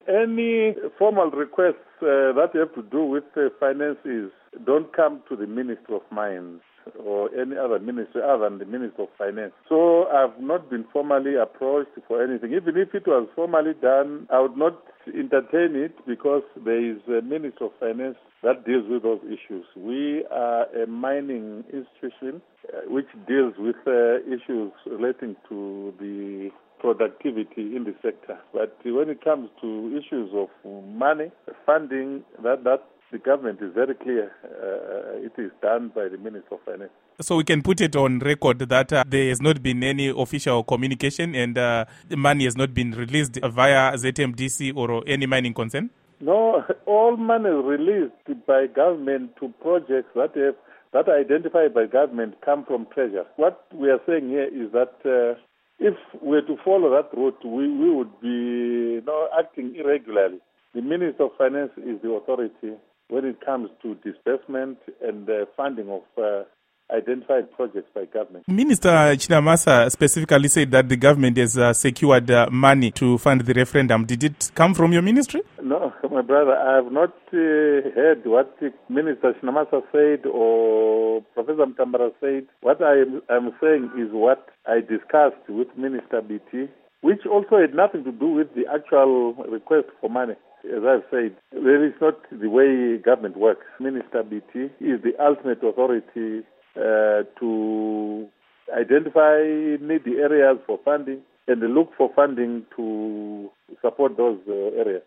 Any formal requests that have to do with finances don't come to the Minister of Mines or any other ministry other than the Minister of Finance. So I've not been formally approached for anything. Even if it was formally done, I would not entertain it because there is a Minister of Finance that deals with those issues. We are a mining institution which deals with issues relating to the productivity in the sector. But when it comes to issues of money, funding, that the government is very clear. It is done by the Minister of Finance. So we can put it on record that there has not been any official communication and the money has not been released via ZMDC or any mining concern? No, all money released by government to projects that are identified by government come from Treasury. What we are saying here is that if we were to follow that route, we would be acting irregularly. The Minister of Finance is the authority when it comes to disbursement and funding of identified projects by government. Minister Chinamasa specifically said that the government has secured money to fund the referendum. Did it come from your ministry? No, my brother, I have not heard what Minister Chinamasa said or Professor Mtambara said. What I am saying is what I discussed with Minister BT, which also had nothing to do with the actual request for money. As I've said, there is not the way government works. Minister BT is the ultimate authority to identify needy areas for funding and look for funding to support those areas.